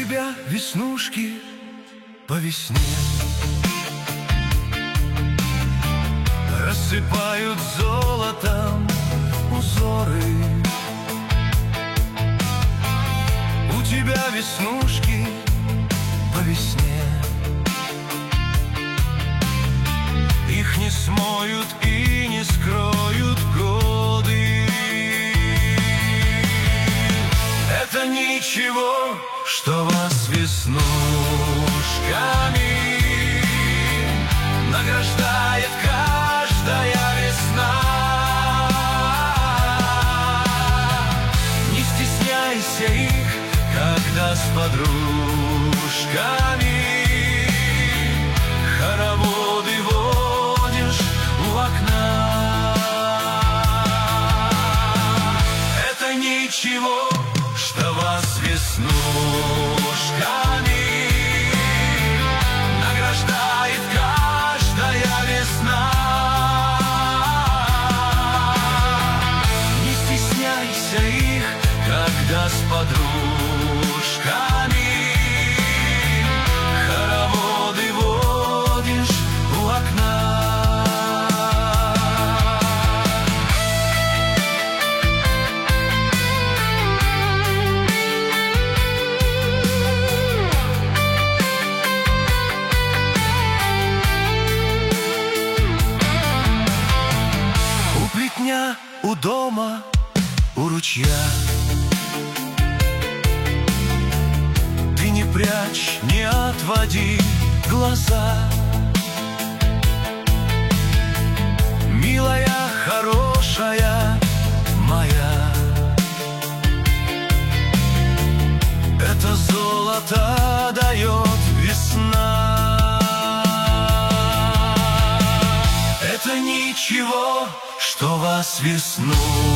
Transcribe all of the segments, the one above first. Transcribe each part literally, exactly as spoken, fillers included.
тебя веснушки по весне рассыпают золотом узоры. У тебя веснушки по весне, их не смоют и не скроют годы. Это ничего, что вас веснушками награждает каждая весна. Не стесняйся их, когда с подружками хороводы водишь у окна. Это ничего, что вас веснушками награждает каждая весна. Не стесняйся их, когда с подружками хороводы водишь у окна. У дома, у ручья ты не прячь, не отводи глаза. Милая, хорошая моя, это золото дает весна. Это ничего, что вас веснушками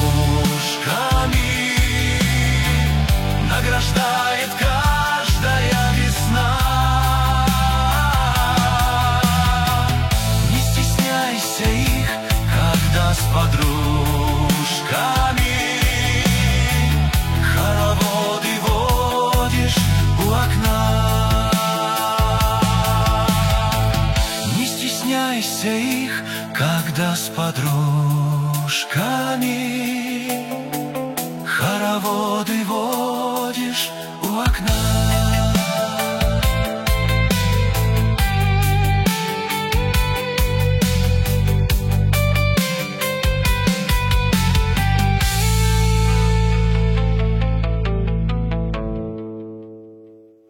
награждает каждая весна. Не стесняйся их, когда с подружками хороводы водишь у окна. Не стесняйся их, когда с подружками хоровод